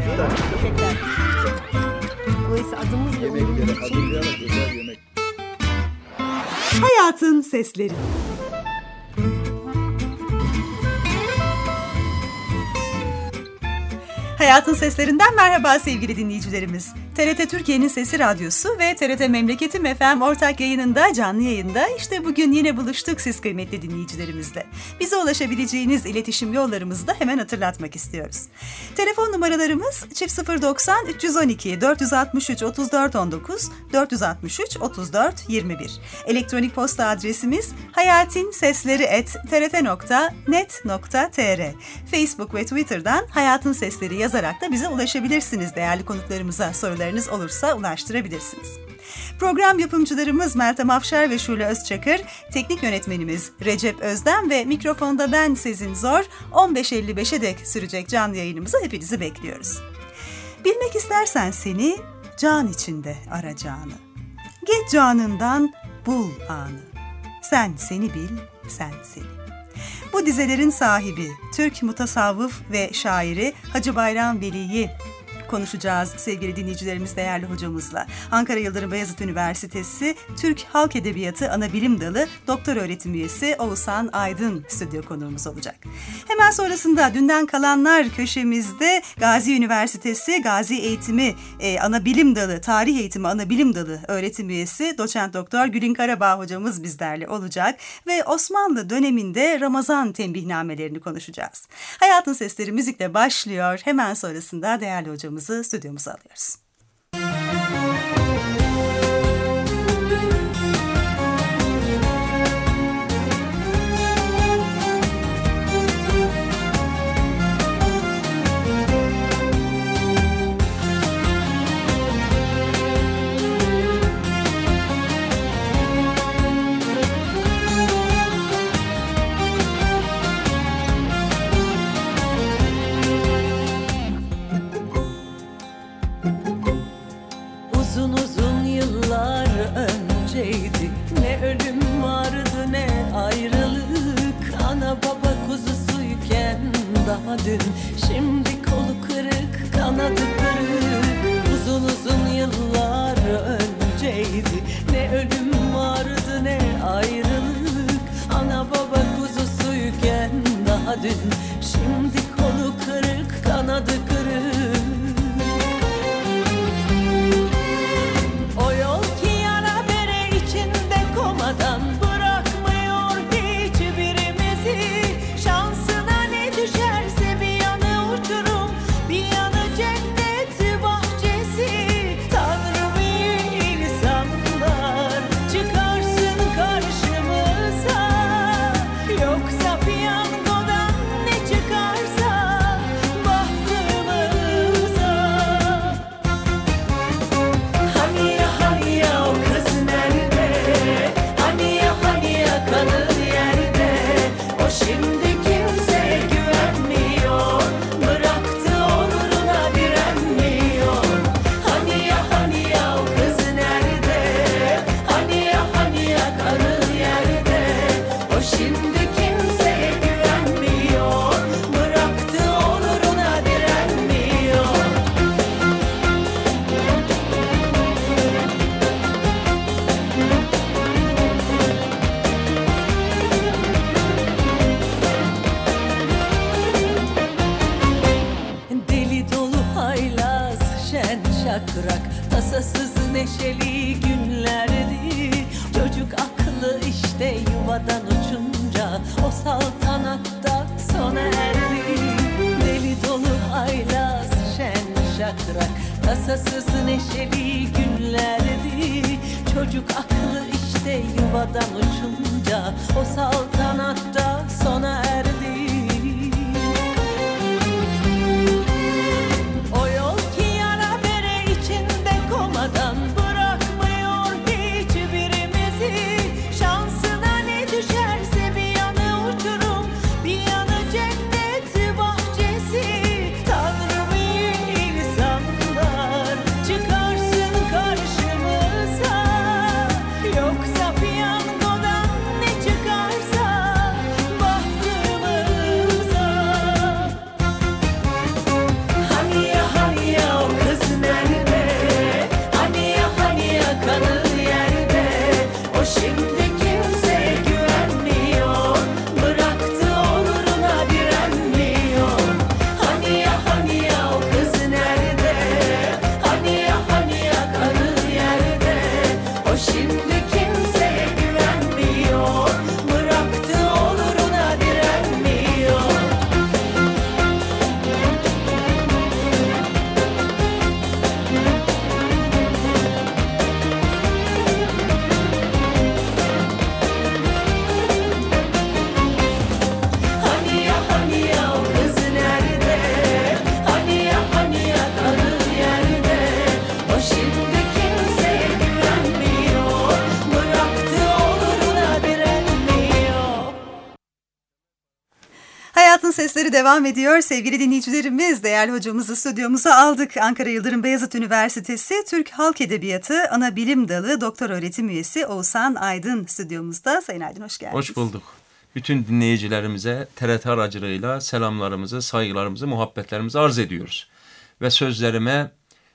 Teşekkürler. Dolayısıyla adımız ve Yemeklere hazırlayarak özel yemek. Hayatın Sesleri. Hayatın Seslerinden merhaba sevgili dinleyicilerimiz. TRT Türkiye'nin Sesi Radyosu ve TRT Memleketim FM ortak yayınında, canlı yayında işte bugün yine buluştuk siz kıymetli dinleyicilerimizle. Bize ulaşabileceğiniz iletişim yollarımızı da hemen hatırlatmak istiyoruz. Telefon numaralarımız 090 312 463 34 19 463 34 21. Elektronik posta adresimiz hayatinsesleri@trt.net.tr. Facebook ve Twitter'dan Hayatın Sesleri yazarak da bize ulaşabilirsiniz. Değerli konuklarımıza sorularınız olursa ulaştırabilirsiniz. Program yapımcılarımız Meltem Afşar ve Şule Özçakır, teknik yönetmenimiz Recep Özden ve mikrofonda ben Sezin Zor. 15.55'e dek sürecek canlı yayınımıza hepinizi bekliyoruz. Bilmek istersen seni, can içinde arayacağını. Git canından, bul anı. Sen seni bil, sen seni. Bu dizelerin sahibi, Türk mutasavvıf ve şairi Hacı Bayram Veli'yi konuşacağız sevgili dinleyicilerimiz, değerli hocamızla. Ankara Yıldırım Beyazıt Üniversitesi Türk Halk Edebiyatı Anabilim Dalı Doktor Öğretim Üyesi Oğuzhan Aydın stüdyo konuğumuz olacak. Hemen sonrasında dünden kalanlar köşemizde Gazi Üniversitesi Gazi Eğitimi Anabilim Dalı, Tarih Eğitimi Anabilim Dalı Öğretim Üyesi Doçent Doktor Gülin Karabağ hocamız bizlerle olacak ve Osmanlı döneminde Ramazan tembihnamelerini konuşacağız. Hayatın Sesleri müzikle başlıyor. Hemen sonrasında değerli hocamız stüdyomuza alıyoruz. Ne ölüm vardı ne ayrılık. Ana baba kuzusuyken daha dün, şimdi kolu kırık kanadı kırık. Uzun uzun yıllar önceydi. Ne ölüm vardı ne ayrılık. Ana baba kuzusuyken daha dün, şimdi kolu kırık kanadı kırık. O yol ki yara bere içinde komadan bırakmıyor hiçbirimizi. Şansına ne düşerse bir yanı uçurum, bir yanı cennet bahçesi. Tanrım iyi insanlar çıkarsın karşımıza, yoksa piyangodan ne çıkarsa bahtımıza. Hani ya o kız nerede? Hani ya kalır yerde? O şimdi kimseye güvenmiyor, bıraktı onuruna direnmiyor. Hani ya o kız nerede? Hani ya kalır yerde? O şimdi kimseye güvenmiyor, bıraktı onuruna direnmiyor. Deli dolu haylaz şen şakrak, tasasız neşeli günlerdi. Çocuk aklı işte yuvadan uçunca o saltanatta sona erdi. Deli dolu haylaz şen şakrak, tasasız neşeli günlerdi. Çocuk aklı işte yuvadan uçunca o saltanatta sona erdi. O yol ki yara bere içinde komadan bırakmıyor hiçbirimizi. Şansına ne düşerse bir yanı uçurum, bir yanı cennet bahçesi. Tanrım iyi insanlar çıkarsın karşımıza, yoksa piyangodan ne çıkarsa bahtımıza. Sesleri devam ediyor. Sevgili dinleyicilerimiz, değerli hocamızı stüdyomuza aldık. Ankara Yıldırım Beyazıt Üniversitesi Türk Halk Edebiyatı Ana Bilim Dalı Doktor Öğretim Üyesi Oğuzhan Aydın stüdyomuzda. Sayın Aydın, hoş geldiniz. Hoş bulduk. Bütün dinleyicilerimize TRT aracılığıyla selamlarımızı, saygılarımızı, muhabbetlerimizi arz ediyoruz. Ve sözlerime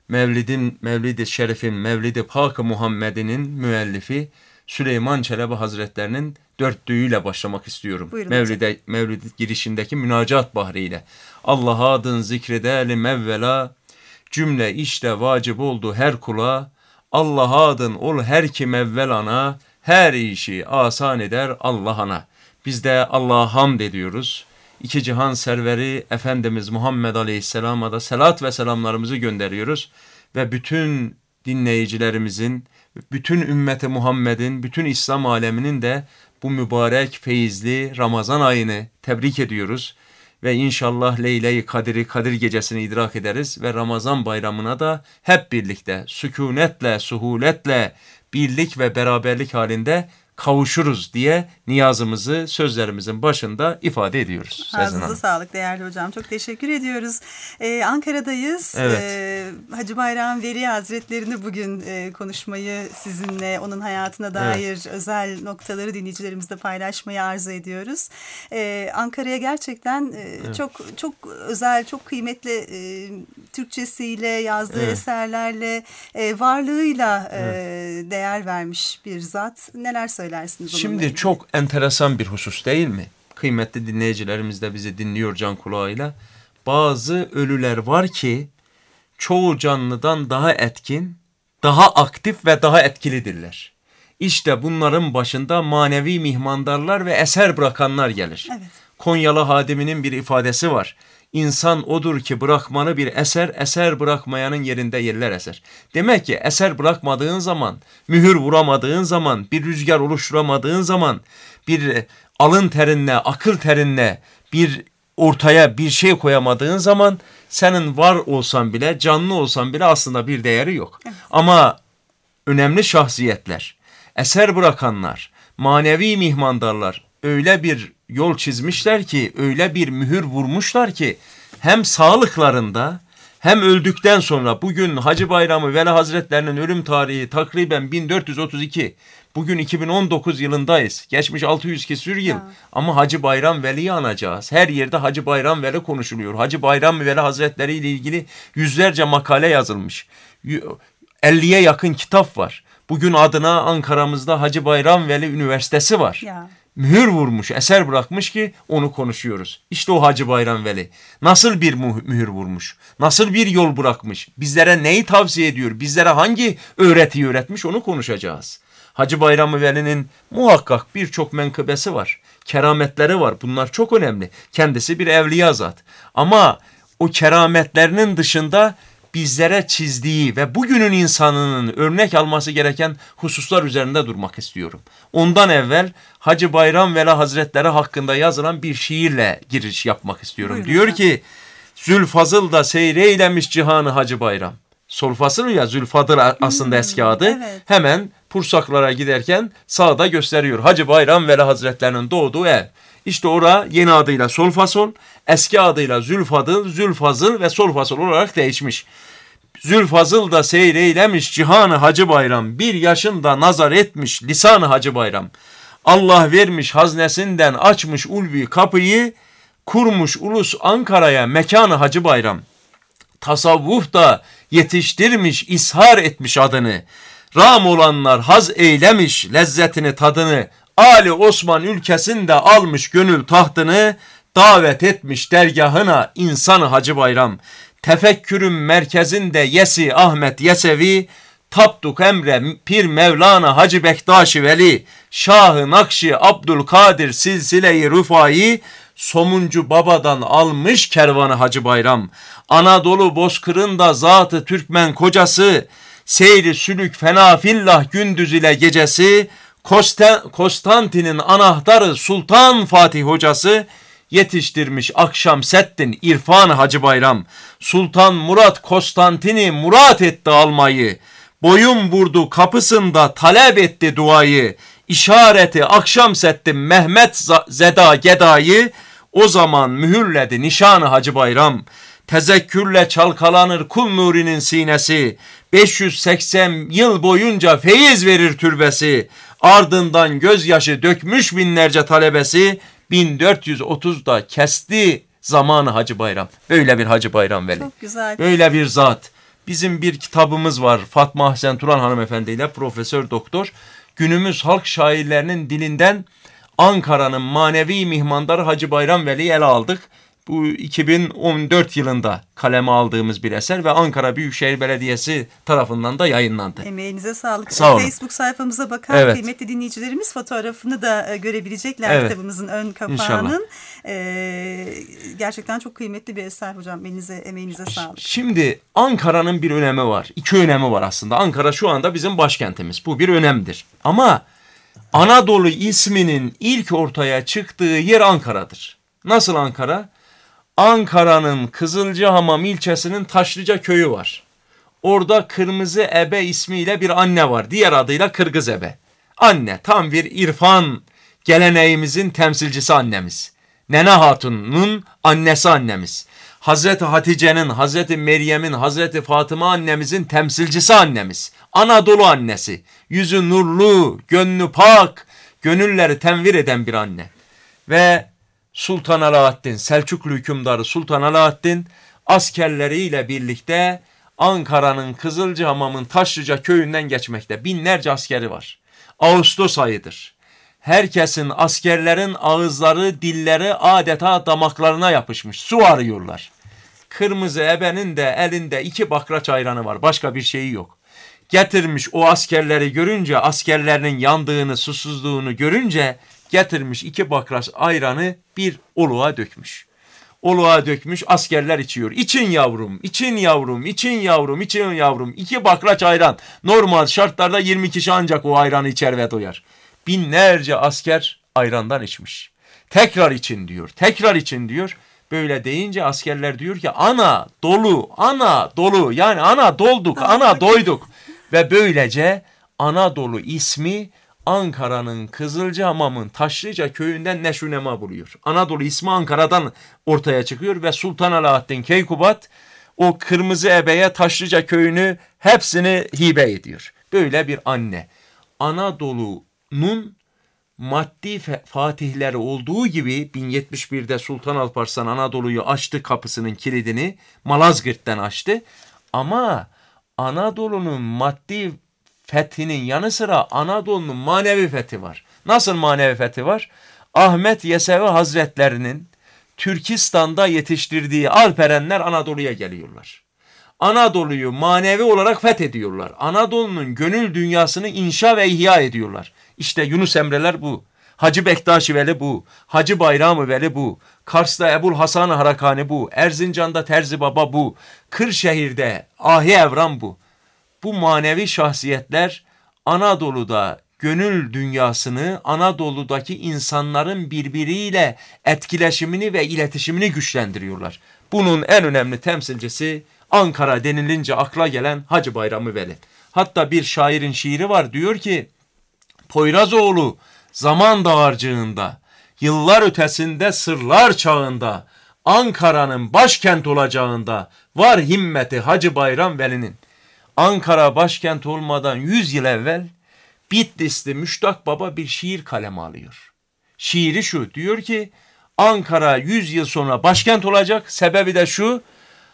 Mevlid-i Şerif'in, Mevlid-i Pak-ı Muhammed'inin müellifi Süleyman Çelebi Hazretlerinin dörtlüğüyle başlamak istiyorum. Mevlid girişindeki münacat bahriyle. Allah adın zikredelim evvela, cümle işte vacip oldu her kula. Allah adın ol her kim evvel ana, her işi asan eder Allah ana. Biz de Allah'a hamd ediyoruz. İki cihan serveri Efendimiz Muhammed Aleyhisselam'a da selat ve selamlarımızı gönderiyoruz. Ve bütün dinleyicilerimizin, bütün ümmeti Muhammed'in, bütün İslam aleminin de bu mübarek feyizli Ramazan ayını tebrik ediyoruz. Ve inşallah Leyle-i Kadir gecesini idrak ederiz ve Ramazan bayramına da hep birlikte sükunetle, suhuletle, birlik ve beraberlik halinde kavuşuruz diye niyazımızı sözlerimizin başında ifade ediyoruz. Ağzınıza sağlık değerli hocam. Çok teşekkür ediyoruz. Ankara'dayız. Evet. Hacı Bayram Veli Hazretlerini bugün konuşmayı sizinle, onun hayatına dair özel noktaları dinleyicilerimizle paylaşmayı arzu ediyoruz. Ankara'ya gerçekten çok özel, çok kıymetli Türkçesiyle, yazdığı eserlerle, varlığıyla değer vermiş bir zat. Neler söylersiniz? Şimdi çok enteresan bir husus değil mi? Kıymetli dinleyicilerimiz de bizi dinliyor can kulağıyla. Bazı ölüler var ki çoğu canlıdan daha etkin, daha aktif ve daha etkilidirler. İşte bunların başında manevi mihmandarlar ve eser bırakanlar gelir. Evet. Konyalı hadiminin bir ifadesi var. İnsan odur ki bırakmanı bir eser, eser bırakmayanın yerinde yerler eser. Demek ki eser bırakmadığın zaman, mühür vuramadığın zaman, bir rüzgar oluşturamadığın zaman, bir alın terinle, akıl terinle bir ortaya bir şey koyamadığın zaman senin var olsan bile, canlı olsan bile aslında bir değeri yok. Evet. Ama önemli şahsiyetler, eser bırakanlar, manevi mihmandarlar öyle bir yol çizmişler ki, öyle bir mühür vurmuşlar ki hem sağlıklarında hem öldükten sonra, bugün Hacı Bayramı Veli Hazretlerinin ölüm tarihi takriben 1432. Bugün 2019 yılındayız. Geçmiş 600 küsur yıl. Ama Hacı Bayram Veli'yi anacağız. Her yerde Hacı Bayram Veli konuşuluyor. Hacı Bayram Veli Hazretleri ile ilgili yüzlerce makale yazılmış. 50'ye yakın kitap var. Bugün adına Ankara'mızda Hacı Bayram Veli Üniversitesi var. Ya. Mühür vurmuş, eser bırakmış ki onu konuşuyoruz. İşte o Hacı Bayram Veli. Nasıl bir mühür vurmuş? Nasıl bir yol bırakmış? Bizlere neyi tavsiye ediyor? Bizlere hangi öğretiyi öğretmiş? Onu konuşacağız. Hacı Bayram Veli'nin muhakkak birçok menkıbesi var. Kerametleri var. Bunlar çok önemli. Kendisi bir evliya zat. Ama o kerametlerinin dışında bizlere çizdiği ve bugünün insanının örnek alması gereken hususlar üzerinde durmak istiyorum. Ondan evvel Hacı Bayram Veli Hazretleri hakkında yazılan bir şiirle giriş yapmak istiyorum. Buyurun. Diyor ki, Zülfazıl da seyreylemiş cihanı Hacı Bayram. Solfasıl ya, Zülfadıl aslında eski adı. Evet. Hemen Pursaklara giderken sağda gösteriyor. Hacı Bayram Veli Hazretlerinin doğduğu ev. İşte ora yeni adıyla Solfasol, eski adıyla Zülfadıl, Zülfazıl ve Solfasol olarak değişmiş. Zülfazıl da seyreylemiş cihanı Hacı Bayram, bir yaşında nazar etmiş lisanı Hacı Bayram. Allah vermiş haznesinden açmış ulvi kapıyı, kurmuş ulus Ankara'ya mekanı Hacı Bayram. Tasavvuf da yetiştirmiş, ishar etmiş adını. Ram olanlar haz eylemiş lezzetini tadını. Ali Osman ülkesinde almış gönül tahtını, davet etmiş dergahına insanı Hacı Bayram. Tefekkürün merkezinde Yesi Ahmet Yesevi, Tapduk Emre Pir Mevlana Hacı Bektaş-ı Veli, Şah-ı Nakşi Abdülkadir Silsile-i Rüfai, Somuncu babadan almış kervanı Hacı Bayram. Anadolu bozkırında zatı Türkmen kocası, seyri sülük fenafillah gündüz ile gecesi, Konstantin'in anahtarı Sultan Fatih hocası, yetiştirmiş Akşamseddin İrfan Hacı Bayram. Sultan Murat Konstantin'i murat etti almayı, boyun vurdu kapısında talep etti duayı. İşareti Akşamseddin Mehmet Zeda Geda'yı, O zaman mühürledi nişanı Hacı Bayram. Tezekkürle çalkalanır kul nurinin sinesi. 580 yıl boyunca feyiz verir türbesi. Ardından gözyaşı dökmüş binlerce talebesi. 1430'da kesti zamanı Hacı Bayram. Böyle bir Hacı Bayram Veli. Çok güzel. Böyle bir zat. Bizim bir kitabımız var Fatma Ahsen Turan hanımefendi ile Profesör Doktor. Günümüz halk şairlerinin dilinden Ankara'nın manevi mihmandarı Hacı Bayram Veli'yi ele aldık. Bu 2014 yılında kaleme aldığımız bir eser ve Ankara Büyükşehir Belediyesi tarafından da yayınlandı. Emeğinize sağlık. Sağ olun. Facebook sayfamıza bakan Evet. kıymetli dinleyicilerimiz fotoğrafını da görebilecekler, Evet. kitabımızın ön kapağının. Gerçekten çok kıymetli bir eser hocam. Emeğinize sağlık. Şimdi Ankara'nın bir önemi var. İki önemi var aslında. Ankara şu anda bizim başkentimiz. Bu bir önemdir. Ama Anadolu isminin ilk ortaya çıktığı yer Ankara'dır. Nasıl Ankara? Ankara'nın Kızılcahamam ilçesinin Taşlıca köyü var. Orada Kırmızı Ebe ismiyle bir anne var. Diğer adıyla Kırgız Ebe. Anne tam bir irfan geleneğimizin temsilcisi annemiz. Nene Hatun'un annesi annemiz. Hazreti Hatice'nin, Hazreti Meryem'in, Hazreti Fatıma annemizin temsilcisi annemiz. Anadolu annesi. Yüzü nurlu, gönlü pak, gönülleri tenvir eden bir anne. Ve Sultan Alaaddin, Selçuklu hükümdarı Sultan Alaaddin askerleriyle birlikte Ankara'nın Kızılcahamam'ın Taşlıca köyünden geçmekte. Binlerce askeri var. Ağustos ayıdır. Herkesin, askerlerin ağızları, dilleri adeta damaklarına yapışmış. Su arıyorlar. Kırmızı Ebe'nin de elinde 2 bakraç ayranı var. Başka bir şeyi yok. Getirmiş o askerleri görünce, askerlerinin yandığını, susuzluğunu görünce getirmiş 2 bakraç ayranı bir oluğa dökmüş. Oluğa dökmüş, askerler içiyor. İçin yavrum, için yavrum, için yavrum, için yavrum. 2 bakraç ayran. Normal şartlarda 20 kişi ancak o ayranı içer ve doyar. Binlerce asker ayrandan içmiş. Tekrar için diyor, tekrar için diyor. Böyle deyince askerler diyor ki ana dolu, ana dolu. Yani ana dolduk, ana doyduk. Ve böylece Anadolu ismi Ankara'nın Kızılcahamam'ın Taşlıca köyünden neşünema buluyor. Anadolu ismi Ankara'dan ortaya çıkıyor ve Sultan Alaaddin Keykubat o Kırmızı Ebe'ye Taşlıca köyünü hepsini hibe ediyor. Böyle bir anne. Anadolu'nun maddi fatihleri olduğu gibi 1071'de Sultan Alparslan Anadolu'yu açtı, kapısının kilidini Malazgirt'ten açtı. Ama Anadolu'nun maddi fethinin yanı sıra Anadolu'nun manevi fethi var. Nasıl manevi fethi var? Ahmet Yesevi Hazretlerinin Türkistan'da yetiştirdiği Alperenler Anadolu'ya geliyorlar. Anadolu'yu manevi olarak fethediyorlar. Anadolu'nun gönül dünyasını inşa ve ihya ediyorlar. İşte Yunus Emreler bu. Hacı Bektaşi Veli bu. Hacı Bayram-ı Veli bu. Kars'ta Ebul Hasan-ı Harakani bu. Erzincan'da Terzi Baba bu. Kırşehir'de Ahi Evran bu. Bu manevi şahsiyetler Anadolu'da gönül dünyasını, Anadolu'daki insanların birbiriyle etkileşimini ve iletişimini güçlendiriyorlar. Bunun en önemli temsilcisi Ankara denilince akla gelen Hacı Bayram-ı Veli. Hatta bir şairin şiiri var, diyor ki Poyrazoğlu zaman dağarcığında, yıllar ötesinde sırlar çağında, Ankara'nın başkent olacağında var himmeti Hacı Bayram Veli'nin. Ankara başkent olmadan 100 yıl evvel Bitlisli Müştak Baba bir şiir kaleme alıyor. Şiiri şu, diyor ki Ankara 100 yıl sonra başkent olacak. Sebebi de şu,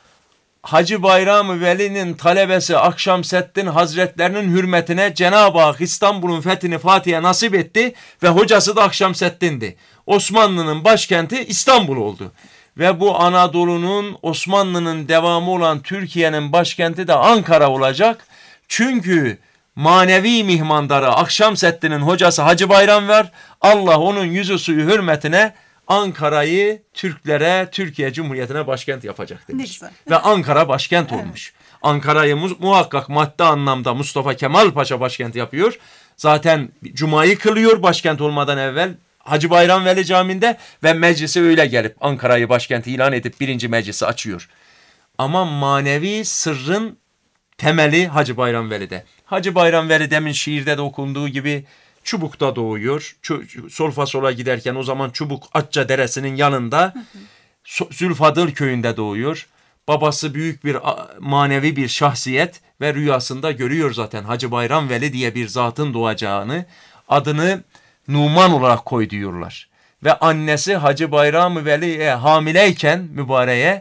Hacı Bayram-ı Veli'nin talebesi Akşamseddin Hazretlerinin hürmetine Cenab-ı Hak İstanbul'un fethini Fatih'e nasip etti ve hocası da Akşamseddin'di. Osmanlı'nın başkenti İstanbul oldu. Ve bu Anadolu'nun, Osmanlı'nın devamı olan Türkiye'nin başkenti de Ankara olacak. Çünkü manevi mihmandarı Akşamseddin'in hocası Hacı Bayram var. Allah onun yüzü suyu hürmetine Ankara'yı Türklere, Türkiye Cumhuriyeti'ne başkent yapacak demiş. Ve Ankara başkent olmuş. Ankara'yı muhakkak maddi anlamda Mustafa Kemal Paşa başkent yapıyor. Zaten Cuma'yı kılıyor başkent olmadan evvel Hacı Bayram Veli Camii'nde ve meclisi öyle gelip Ankara'yı başkent ilan edip 1. meclisi açıyor. Ama manevi sırrın temeli Hacı Bayram Veli'de. Hacı Bayram Veli demin şiirde de okunduğu gibi Çubuk'ta doğuyor. Solfa sola giderken o zaman Çubuk Atça Deresi'nin yanında Zülfadıl köyünde doğuyor. Babası büyük bir manevi bir şahsiyet ve rüyasında görüyor zaten Hacı Bayram Veli diye bir zatın doğacağını. Adını Numan olarak koy diyorlar. Ve annesi Hacı Bayram Veli'ye hamileyken mübareğe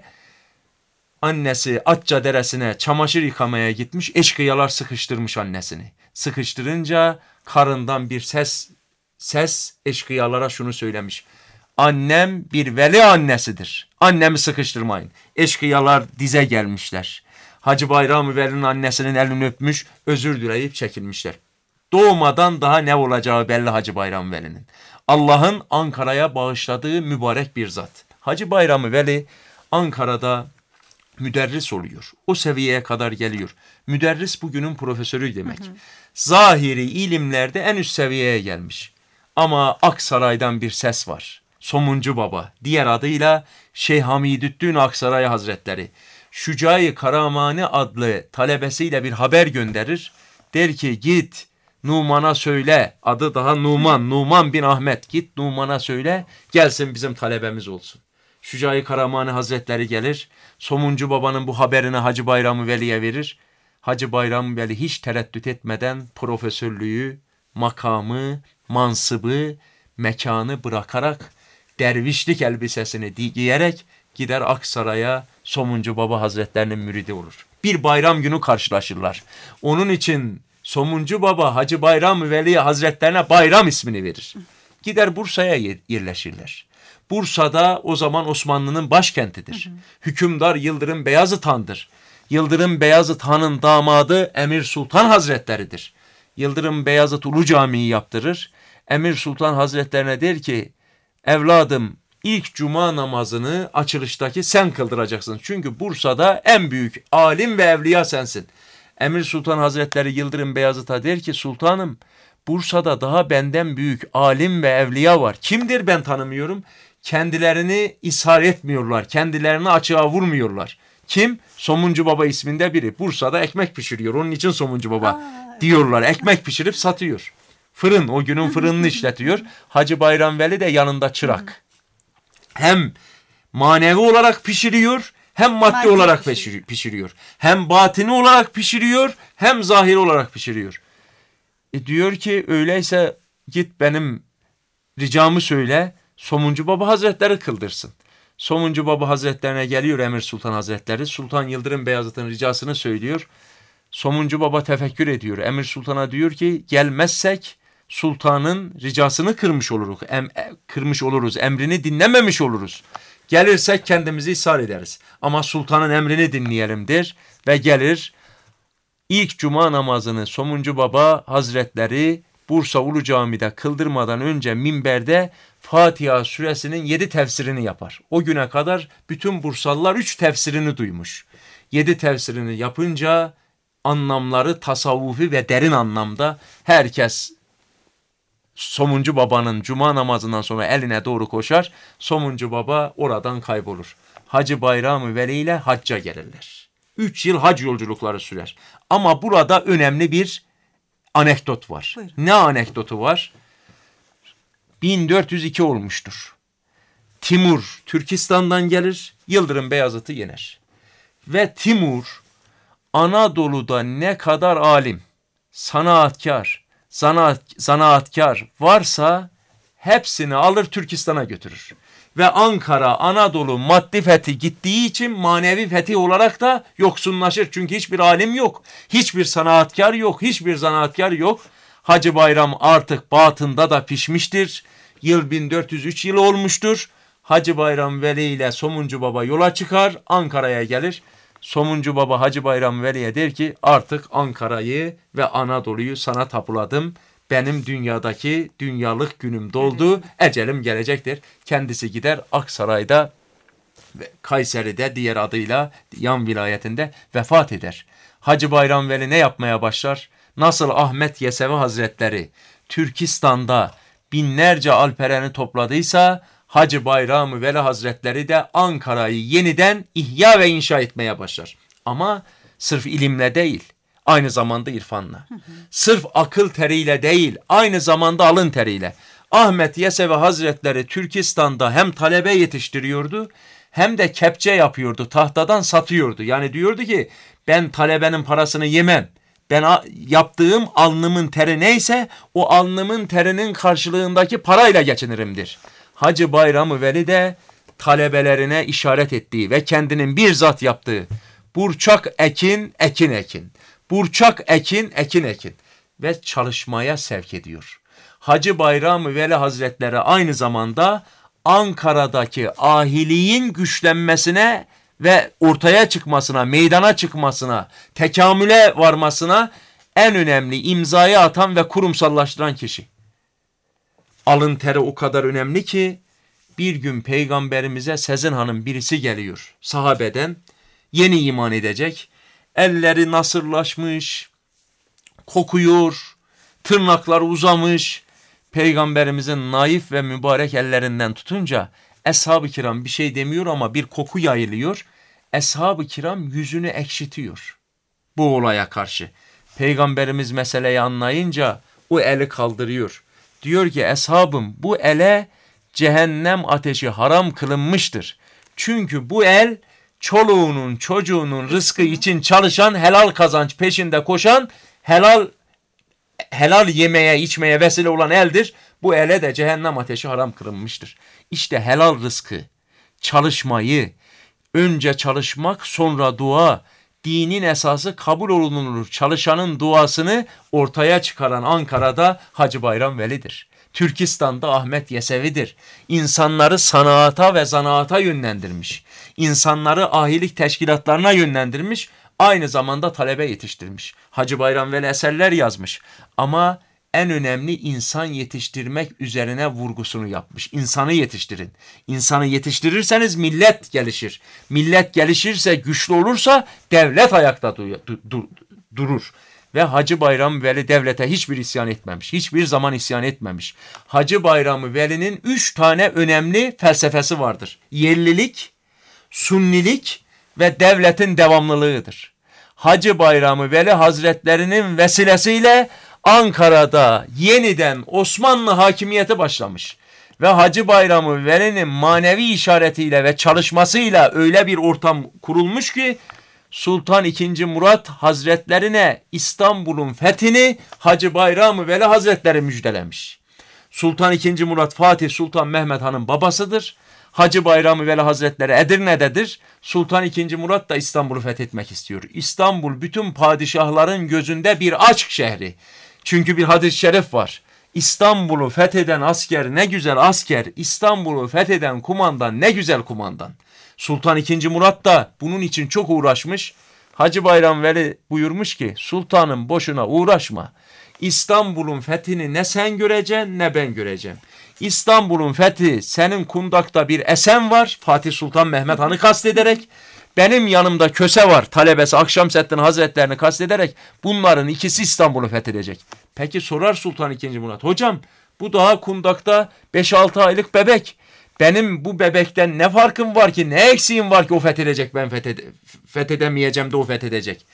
annesi Atça Deresi'ne çamaşır yıkamaya gitmiş. Eşkıyalar sıkıştırmış annesini. Sıkıştırınca karından bir ses eşkıyalara şunu söylemiş. Annem bir veli annesidir. Annemi sıkıştırmayın. Eşkıyalar dize gelmişler. Hacı Bayram Veli'nin annesinin elini öpmüş, özür dileyip çekilmişler. Doğmadan daha ne olacağı belli Hacı Bayram Veli'nin. Allah'ın Ankara'ya bağışladığı mübarek bir zat. Hacı Bayram Veli Ankara'da müderris oluyor. O seviyeye kadar geliyor. Müderris bugünün profesörü demek. Zahiri ilimlerde en üst seviyeye gelmiş. Ama Aksaray'dan bir ses var. Somuncu Baba, diğer adıyla Şeyh Hamidüddin Aksaray Hazretleri. Şucai Karamani adlı talebesiyle bir haber gönderir. Der ki git Numan'a söyle, adı daha Numan bin Ahmet, git Numan'a söyle gelsin bizim talebemiz olsun. Şucai Karamani Hazretleri gelir, Somuncu Baba'nın bu haberini Hacı Bayram Veli'ye verir. Hacı Bayram Veli hiç tereddüt etmeden profesörlüğü, makamı, mansıbı, mekanı bırakarak dervişlik elbisesini giyerek gider Aksaray'a Somuncu Baba Hazretlerinin müridi olur. Bir bayram günü karşılaşırlar. Onun için Somuncu Baba Hacı Bayram Veli Hazretlerine Bayram ismini verir. Gider Bursa'ya yerleşirler. Bursa'da o zaman Osmanlı'nın başkentidir. Hükümdar Yıldırım Beyazıt Han'dır. Yıldırım Beyazıt Han'ın damadı Emir Sultan Hazretleri'dir. Yıldırım Beyazıt Ulu Camii'yi yaptırır. Emir Sultan Hazretlerine der ki evladım ilk cuma namazını açılıştaki sen kıldıracaksın. Çünkü Bursa'da en büyük alim ve evliya sensin. Emir Sultan Hazretleri Yıldırım Beyazıt'a der ki sultanım Bursa'da daha benden büyük alim ve evliya var. Kimdir ben tanımıyorum. Kendilerini ishar etmiyorlar. Kendilerini açığa vurmuyorlar. Kim? Somuncu Baba isminde biri. Bursa'da ekmek pişiriyor. Onun için Somuncu Baba diyorlar. Ekmek pişirip satıyor. Fırın, o günün fırınını işletiyor. Hacı Bayram Veli de yanında çırak. Hem manevi olarak pişiriyor, hem maddi olarak pişiriyor. Hem batini olarak pişiriyor, hem zahiri olarak pişiriyor. Diyor ki öyleyse git benim ricamı söyle, Somuncu Baba Hazretleri kıldırsın. Somuncu Baba Hazretlerine geliyor Emir Sultan Hazretleri. Sultan Yıldırım Beyazıt'ın ricasını söylüyor. Somuncu Baba tefekkür ediyor. Emir Sultan'a diyor ki gelmezsek sultanın ricasını kırmış oluruz. Emrini dinlememiş oluruz. Gelirsek kendimizi ishar ederiz. Ama sultanın emrini dinleyelim der ve gelir. İlk cuma namazını Somuncu Baba Hazretleri Bursa Ulu Cami'de kıldırmadan önce minberde Fatiha suresinin 7 tefsirini yapar. O güne kadar bütün Bursalılar 3 tefsirini duymuş. 7 tefsirini yapınca anlamları tasavvufi ve derin anlamda herkes Somuncu Baba'nın cuma namazından sonra eline doğru koşar. Somuncu Baba oradan kaybolur. Hacı Bayram Veli ile hacca gelirler. 3 yıl hac yolculukları sürer. Ama burada önemli bir anekdot var. Buyurun. Ne anekdotu var? 1402 olmuştur. Timur Türkistan'dan gelir, Yıldırım Beyazıt'ı yener. Ve Timur Anadolu'da ne kadar alim, zanaatkar varsa hepsini alır Türkistan'a götürür. Ve Ankara, Anadolu maddi fethi gittiği için manevi fetih olarak da yoksunlaşır. Çünkü hiçbir alim yok, hiçbir sanaatkar yok, hiçbir zanaatkar yok. Hacı Bayram artık batında da pişmiştir. Yıl 1403 yılı olmuştur. Hacı Bayram Veli ile Somuncu Baba yola çıkar, Ankara'ya gelir. Somuncu Baba Hacı Bayram Veli'ye der ki artık Ankara'yı ve Anadolu'yu sana tapuladım. Benim dünyadaki dünyalık günüm doldu, ecelim gelecektir. Kendisi gider Aksaray'da ve Kayseri'de diğer adıyla Yan vilayetinde vefat eder. Hacı Bayram Veli ne yapmaya başlar? Nasıl Ahmet Yesevi Hazretleri Türkistan'da binlerce alpereni topladıysa Hacı Bayram Veli Hazretleri de Ankara'yı yeniden ihya ve inşa etmeye başlar. Ama sırf ilimle değil, aynı zamanda irfanla. Sırf akıl teriyle değil, aynı zamanda alın teriyle. Ahmet Yesevi Hazretleri Türkistan'da hem talebe yetiştiriyordu hem de kepçe yapıyordu, tahtadan satıyordu. Yani diyordu ki ben talebenin parasını yemem. Ben yaptığım alnımın teri neyse o alnımın terinin karşılığındaki parayla geçinirimdir. Hacı Bayram-ı Veli de talebelerine işaret ettiği ve kendinin bir zat yaptığı burçak ekin, ekin ekin. Burçak ekin, ekin ekin. Ve çalışmaya sevk ediyor. Hacı Bayram-ı Veli Hazretleri aynı zamanda Ankara'daki ahiliğin güçlenmesine ve ortaya çıkmasına, meydana çıkmasına, tekamüle varmasına en önemli imzayı atan ve kurumsallaştıran kişi. Alın teri o kadar önemli ki bir gün Peygamberimize Sezin Hanım birisi geliyor sahabeden, yeni iman edecek, elleri nasırlaşmış, kokuyor, tırnakları uzamış. Peygamberimizin naif ve mübarek ellerinden tutunca Eshab-ı Kiram bir şey demiyor ama bir koku yayılıyor. Eshab-ı Kiram yüzünü ekşitiyor bu olaya karşı. Peygamberimiz meseleyi anlayınca o eli kaldırıyor. Diyor ki eshabım bu ele cehennem ateşi haram kılınmıştır. Çünkü bu el çoluğunun çocuğunun rızkı için çalışan, helal kazanç peşinde koşan, helal yemeye içmeye vesile olan eldir. Bu ele de cehennem ateşi haram kılınmıştır. İşte helal rızkı, çalışmayı, önce çalışmak sonra dua, dinin esası kabul olunur. Çalışanın duasını ortaya çıkaran Ankara'da Hacı Bayram Veli'dir. Türkistan'da Ahmet Yesevi'dir. İnsanları sanata ve zanaata yönlendirmiş. İnsanları ahilik teşkilatlarına yönlendirmiş. Aynı zamanda talebe yetiştirmiş. Hacı Bayram Veli eserler yazmış. Ama en önemli insan yetiştirmek üzerine vurgusunu yapmış. İnsanı yetiştirin. İnsanı yetiştirirseniz millet gelişir. Millet gelişirse, güçlü olursa devlet ayakta durur. Ve Hacı Bayram Veli devlete hiçbir isyan etmemiş. Hiçbir zaman isyan etmemiş. Hacı Bayram Veli'nin 3 tane önemli felsefesi vardır. Yerlilik, sunnilik ve devletin devamlılığıdır. Hacı Bayram Veli Hazretlerinin vesilesiyle Ankara'da yeniden Osmanlı hakimiyeti başlamış. Ve Hacı Bayram Veli'nin manevi işaretiyle ve çalışmasıyla öyle bir ortam kurulmuş ki Sultan II. Murat Hazretlerine İstanbul'un fethini Hacı Bayram Veli Hazretleri müjdelemiş. Sultan II. Murat Fatih Sultan Mehmet Han'ın babasıdır. Hacı Bayram Veli Hazretleri Edirne'dedir. Sultan II. Murat da İstanbul'u fethetmek istiyor. İstanbul bütün padişahların gözünde bir aşk şehri. Çünkü bir hadis-i şerif var. İstanbul'u fetheden asker ne güzel asker, İstanbul'u fetheden kumandan ne güzel kumandan. Sultan II. Murat da bunun için çok uğraşmış. Hacı Bayram Veli buyurmuş ki sultanım boşuna uğraşma. İstanbul'un fethini ne sen göreceksin ne ben göreceğim. İstanbul'un fethi senin kundakta bir esen var. Fatih Sultan Mehmet Han'ı kastederek. Benim yanımda köse var. Talebesi Akşemseddin Hazretlerini kastederek bunların ikisi İstanbul'u fethedecek. Peki sorar Sultan II. Murat. Hocam bu daha kundakta 5-6 aylık bebek. Benim bu bebekten ne farkım var ki, ne eksiğim var ki o fethedecek, ben fethedemeyeceğim de o fethedecek.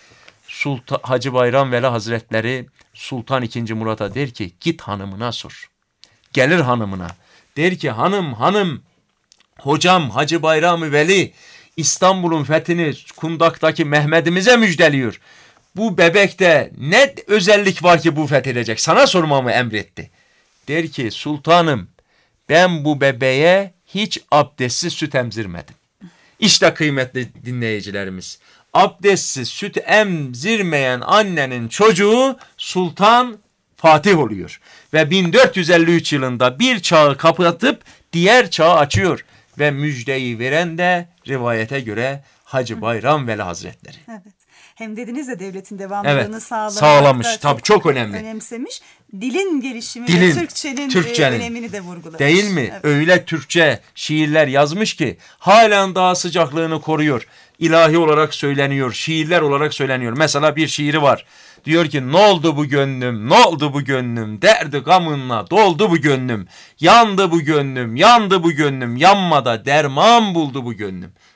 Hacı Bayram Veli Hazretleri Sultan II. Murat'a der ki git hanımına sor. Gelir hanımına. Der ki hanım hocam Hacı Bayram Veli İstanbul'un fethini kundaktaki Mehmet'imize müjdeliyor. Bu bebekte ne özellik var ki bu fethedecek? Sana sormamı emretti. Der ki sultanım ben bu bebeğe hiç abdestsiz süt emzirmedim. İşte kıymetli dinleyicilerimiz. Abdestsiz süt emzirmeyen annenin çocuğu Sultan Fatih oluyor. Ve 1453 yılında bir çağı kapatıp diğer çağı açıyor. Ve müjdeyi veren de rivayete göre Hacı Bayram Veli Hazretleri. Evet. Hem dediniz de devletin devamlılığını sağlamış. Tabii çok önemli. Önemsemiş. Dilin gelişimi ve Türkçenin önemini de vurgulamış. Değil mi? Evet. Öyle Türkçe şiirler yazmış ki halen daha sıcaklığını koruyor. İlahi olarak söyleniyor, şiirler olarak söyleniyor. Mesela bir şiiri var. Diyor ki ne oldu bu gönlüm, ne oldu bu gönlüm, derdi gamınla doldu bu gönlüm. Yandı bu gönlüm, yandı bu gönlüm, yanmada derman buldu bu gönlüm.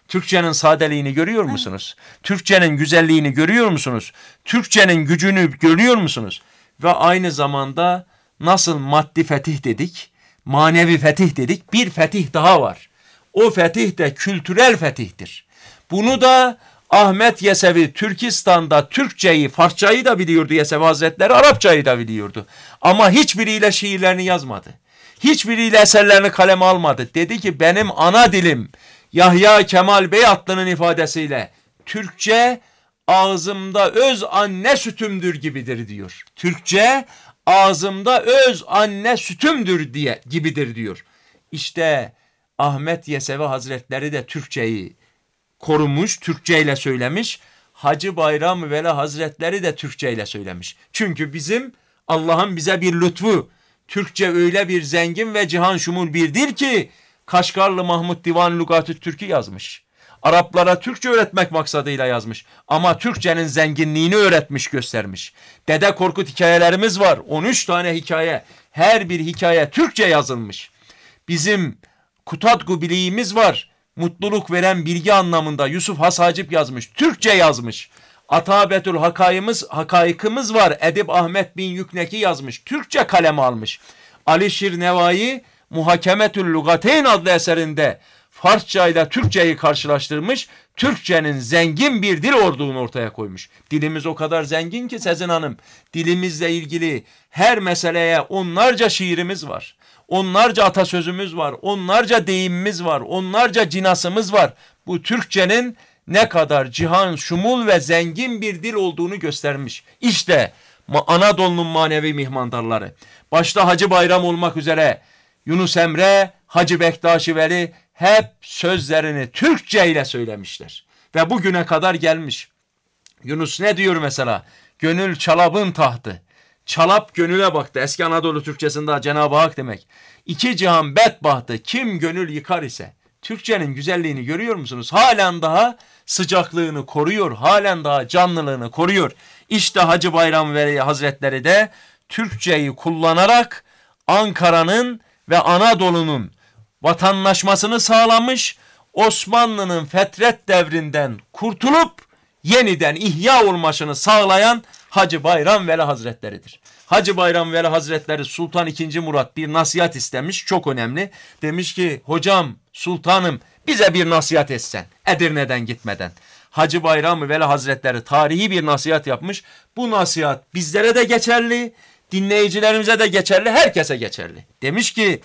Türkçenin sadeliğini görüyor musunuz? Türkçenin güzelliğini görüyor musunuz? Türkçenin gücünü görüyor musunuz? Ve aynı zamanda nasıl maddi fetih dedik, manevi fetih dedik, bir fetih daha var. O fetih de kültürel fetihtir. Bunu da Ahmet Yesevi Türkistan'da Türkçeyi, Farsçayı da biliyordu Yesevi Hazretleri, Arapçayı da biliyordu. Ama hiçbiriyle şiirlerini yazmadı. Hiçbiriyle eserlerini kaleme almadı. Dedi ki benim ana dilim Yahya Kemal Beyatlı'nın ifadesiyle Türkçe ağzımda öz anne sütümdür gibidir diyor. Türkçe ağzımda öz anne sütümdür diye gibidir diyor. İşte Ahmet Yesevi Hazretleri de Türkçeyi korumuş, Türkçe ile söylemiş. Hacı Bayram Veli Hazretleri de Türkçe ile söylemiş. Çünkü bizim Allah'ın bize bir lütfu. Türkçe öyle bir zengin ve cihan şumul bir dil ki Kaşgarlı Mahmud Divan Lugatü Türk'ü yazmış. Araplara Türkçe öğretmek maksadıyla yazmış. Ama Türkçenin zenginliğini öğretmiş, göstermiş. Dede Korkut hikayelerimiz var. 13 tane hikaye. Her bir hikaye Türkçe yazılmış. Bizim Kutatku biliğimiz var. Mutluluk veren bilgi anlamında Yusuf Has Hacip yazmış. Türkçe yazmış. Atabetül Hakaykımız var. Edip Ahmet bin Yükneki yazmış. Türkçe kaleme almış. Alişir Nevai Muhakemetül Lugateyn adlı eserinde Farsça ile Türkçeyi karşılaştırmış. Türkçenin zengin bir dil olduğunu ortaya koymuş. Dilimiz o kadar zengin ki Sezin Hanım, dilimizle ilgili her meseleye onlarca şiirimiz var. Onlarca atasözümüz var. Onlarca deyimimiz var. Onlarca cinasımız var. Bu Türkçenin ne kadar cihan şumul ve zengin bir dil olduğunu göstermiş. İşte Anadolu'nun manevi mihmandarları. Başta Hacı Bayram olmak üzere Yunus Emre, Hacı Bektaşi Veli hep sözlerini Türkçe ile söylemişler. Ve bugüne kadar gelmiş. Yunus ne diyor mesela? Gönül çalabın tahtı. Çalap gönüle baktı. Eski Anadolu Türkçesinde Cenab-ı Hak demek. İki cihan bedbahtı. Kim gönül yıkar ise. Türkçenin güzelliğini görüyor musunuz? Halen daha sıcaklığını koruyor. Halen daha canlılığını koruyor. İşte Hacı Bayram Veli Hazretleri de Türkçeyi kullanarak Ankara'nın ve Anadolu'nun vatandaşmasını sağlamış, Osmanlı'nın fetret devrinden kurtulup yeniden ihya olmasını sağlayan Hacı Bayram Veli Hazretleri'dir. Hacı Bayram Veli Hazretleri Sultan II. Murat bir nasihat istemiş, çok önemli. Demiş ki hocam, sultanım bize bir nasihat etsen Edirne'den gitmeden. Hacı Bayram Veli Hazretleri tarihi bir nasihat yapmış. Bu nasihat bizlere de geçerli, dinleyicilerimize de geçerli, herkese geçerli. Demiş ki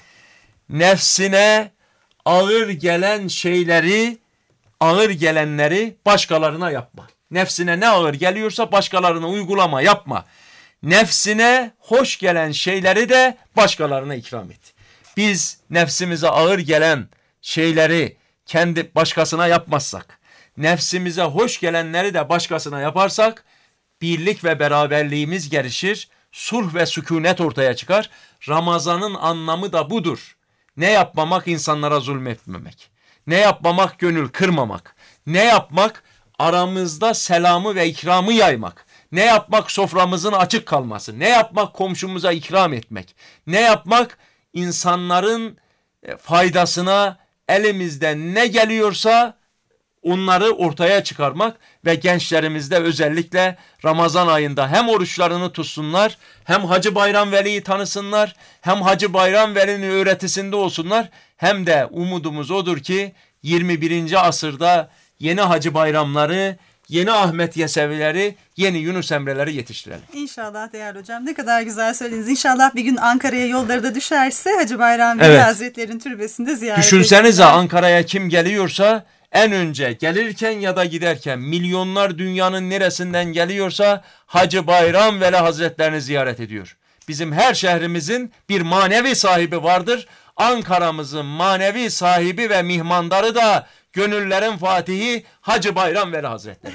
nefsine ağır gelen şeyleri, ağır gelenleri başkalarına yapma. Nefsine ne ağır geliyorsa başkalarına uygulama, yapma. Nefsine hoş gelen şeyleri de başkalarına ikram et. Biz nefsimize ağır gelen şeyleri kendi başkasına yapmazsak, nefsimize hoş gelenleri de başkasına yaparsak, birlik ve beraberliğimiz gelişir, sulh ve sükunet ortaya çıkar. Ramazanın anlamı da budur. Ne yapmamak? İnsanlara zulmetmemek. Ne yapmamak? Gönül kırmamak. Ne yapmak? Aramızda selamı ve ikramı yaymak. Ne yapmak? Soframızın açık kalması. Ne yapmak? Komşumuza ikram etmek. Ne yapmak? İnsanların faydasına elimizden ne geliyorsa onları ortaya çıkarmak ve gençlerimizde özellikle Ramazan ayında hem oruçlarını tutsunlar, hem Hacı Bayram Veli'yi tanısınlar, hem Hacı Bayram Veli'nin öğretisinde olsunlar, hem de umudumuz odur ki 21. asırda yeni Hacı Bayramları, yeni Ahmet Yesevileri, yeni Yunus Emre'leri yetiştirelim. İnşallah değerli hocam. Ne kadar güzel söylediniz. İnşallah bir gün Ankara'ya yolları da düşerse Hacı Bayram Veli Hazretleri'nin türbesinde ziyaret Düşünsenize Ankara'ya kim geliyorsa en önce gelirken ya da giderken milyonlar dünyanın neresinden geliyorsa Hacı Bayram Veli Hazretlerini ziyaret ediyor. Bizim her şehrimizin bir manevi sahibi vardır. Ankara'mızın manevi sahibi ve mihmandarı da gönüllerin fatihi Hacı Bayram Veli Hazretleri'dir.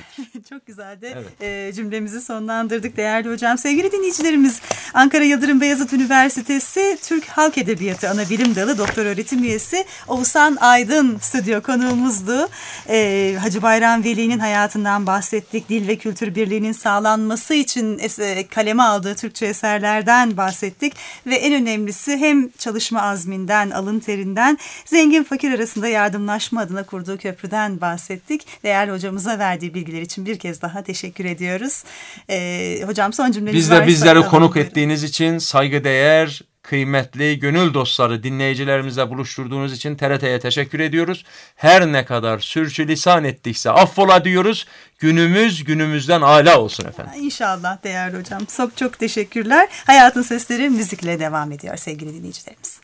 Çok güzel de Evet. cümlemizi sonlandırdık değerli hocam. Sevgili dinleyicilerimiz, Ankara Yıldırım Beyazıt Üniversitesi Türk Halk Edebiyatı Anabilim Dalı Doktor Öğretim Üyesi Oğuzhan Aydın stüdyo konuğumuzdu. Hacı Bayram Veli'nin hayatından bahsettik. Dil ve kültür birliğinin sağlanması için kaleme aldığı Türkçe eserlerden bahsettik. Ve en önemlisi hem çalışma azminden, alın terinden, zengin fakir arasında yardımlaşma adına kurduğu köprüden bahsettik. Değerli hocamıza verdiği bilgiler için bir kez daha teşekkür ediyoruz. Hocam son cümleniz varsa. Bizleri konuk ettiğiniz için, saygıdeğer, kıymetli, gönül dostları dinleyicilerimizle buluşturduğunuz için TRT'ye teşekkür ediyoruz. Her ne kadar sürçülisan ettikse affola diyoruz. Günümüz günümüzden âlâ olsun efendim. İnşallah değerli hocam. Çok teşekkürler. Hayatın Sesleri müzikle devam ediyor sevgili dinleyicilerimiz.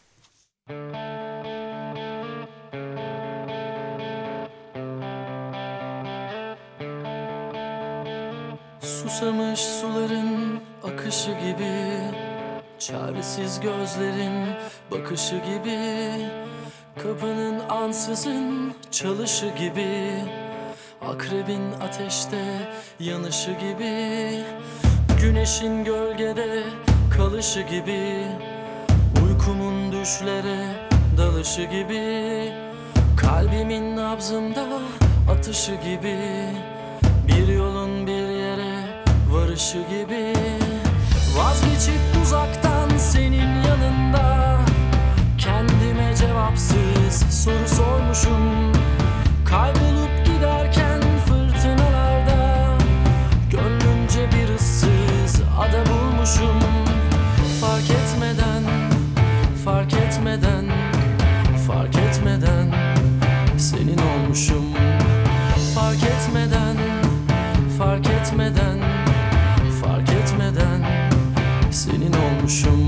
Susamış suların akışı gibi, çaresiz gözlerin bakışı gibi, kapının ansızın çalışı gibi, akrebin ateşte yanışı gibi, güneşin gölgede kalışı gibi, uykumun düşlere dalışı gibi, kalbimin nabzımda atışı gibi, bir yolun bir yere varışı gibi. Vazgeçip uzaktan senin yanında, kendime cevapsız soru sormuşum. Kaybolup giderken fırtınalarda, gönlümce bir ıssız ada bulmuşum. Fark etmeden, fark etmeden, fark etmeden senin olmuşum. Fark etmeden, fark etmeden, fark etmeden senin olmuşum.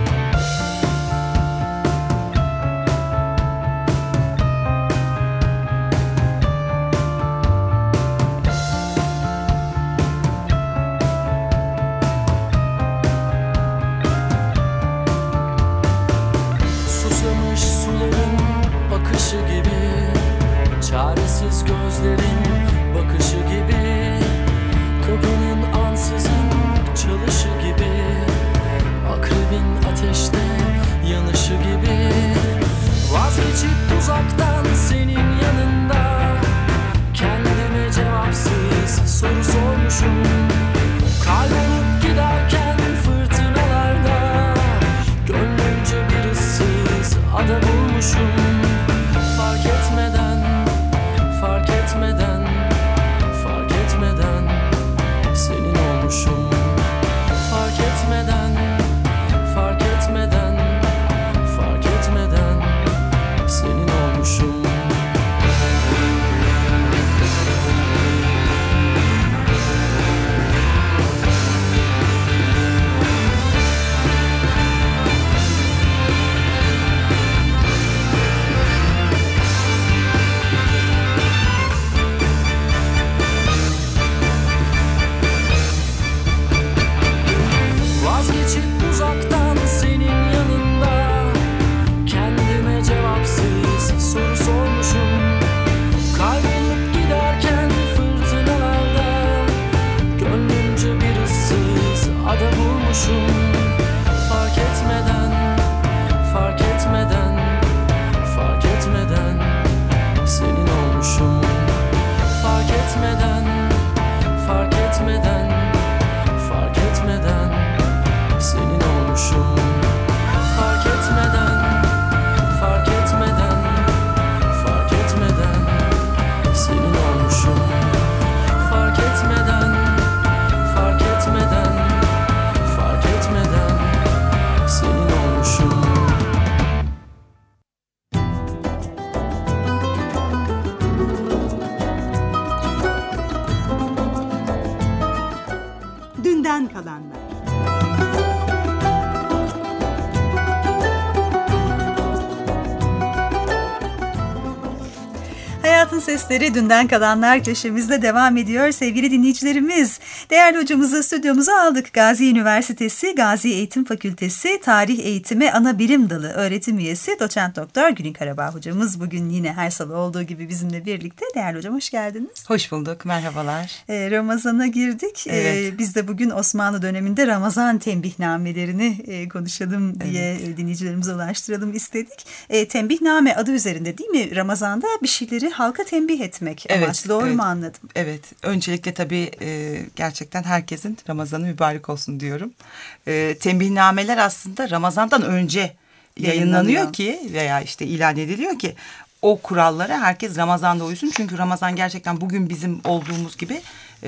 Susamış suların akışı gibi, çaresiz gözlerin bakışı gibi, kapının ansızın çalışı gibi, akrebin ateşte yanışı gibi. Vazgeçip uzaktan senin yanında, kendime cevapsız soru sormuşum. Kaybolup giderken fırtınalarda, gönlümce bir ıssız ada bulmuşum. Fark etmeden, fark etmeden, fark etmeden senin olmuşum. Fark etmeden, fark etmeden, fark etmeden senin olmuşum. Vazgeçip uzaktan senin yanında, kendime cevapsız soru sormuşum. Kaybolup giderken fırtınalarda, gönlümce bir ıssız ada bulmuşum. Fark etmeden, fark etmeden, fark etmeden senin olmuşum. Fark etmeden, fark etmeden, fark etmeden senin olmuşum. Fark etmeden, fark etmeden, fark etmeden senin olmuşum. Fark etmeden, fark etmeden, fark etmeden senin olmuşum. Dünden kalanlar. Hayatın Sesleri Dünden Kalanlar köşemizde devam ediyor sevgili dinleyicilerimiz. Değerli hocamızı stüdyomuza aldık. Gazi Üniversitesi Gazi Eğitim Fakültesi Tarih Eğitimi Anabilim Dalı öğretim üyesi Doçent Doktor Gülin Karabağ hocamız bugün yine her salı olduğu gibi bizimle birlikte. Değerli hocam hoş geldiniz. Hoş bulduk, merhabalar. Ramazan'a girdik. Evet. Biz de bugün Osmanlı döneminde Ramazan tembihnamelerini konuşalım diye dinleyicilerimize ulaştıralım istedik. Tembihname adı üzerinde değil mi? Ramazan'da bir şeyleri halka tembih etmek amaçlı. Doğru mu anladım? Evet, öncelikle tabii gerçekten herkesin Ramazan'ı mübarek olsun diyorum. Tembihnameler aslında Ramazan'dan önce yayınlanıyor ki veya işte ilan ediliyor ki o kurallara herkes Ramazan'da uysun. Çünkü Ramazan gerçekten bugün bizim olduğumuz gibi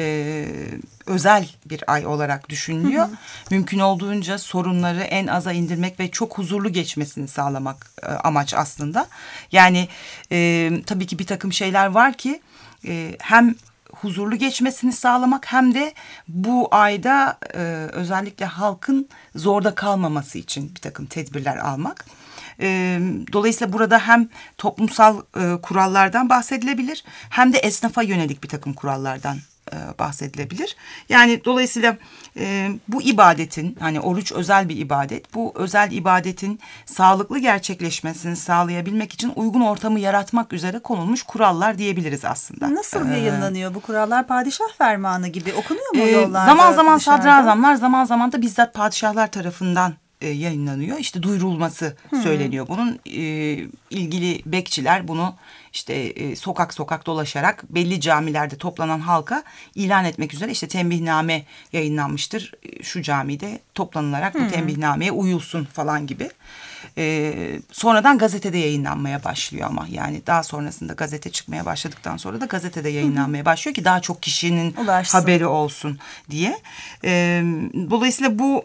özel bir ay olarak düşünülüyor. Mümkün olduğunca sorunları en aza indirmek ve çok huzurlu geçmesini sağlamak amaç aslında. Yani tabii ki bir takım şeyler var ki hem huzurlu geçmesini sağlamak hem de bu ayda özellikle halkın zorda kalmaması için bir takım tedbirler almak. Dolayısıyla burada hem toplumsal kurallardan bahsedilebilir hem de esnafa yönelik bir takım kurallardan bahsedilebilir. Yani dolayısıyla bu ibadetin, hani oruç özel bir ibadet, bu özel ibadetin sağlıklı gerçekleşmesini sağlayabilmek için uygun ortamı yaratmak üzere konulmuş kurallar diyebiliriz aslında. Nasıl yayınlanıyor bu kurallar? Padişah fermanı gibi okunuyor mu yollarda? Zaman zaman dışarıda? sadrazamlar, zaman zaman da bizzat padişahlar tarafından yayınlanıyor. İşte duyurulması söyleniyor. Bunun ilgili bekçiler bunu işte sokak sokak dolaşarak belli camilerde toplanan halka ilan etmek üzere işte tembihname yayınlanmıştır. Şu camide toplanılarak bu tembihnameye uyulsun falan gibi. Sonradan gazetede yayınlanmaya başlıyor ama yani daha sonrasında gazete çıkmaya başladıktan sonra da gazetede yayınlanmaya başlıyor ki daha çok kişinin ulaşsın, haberi olsun diye. Dolayısıyla bu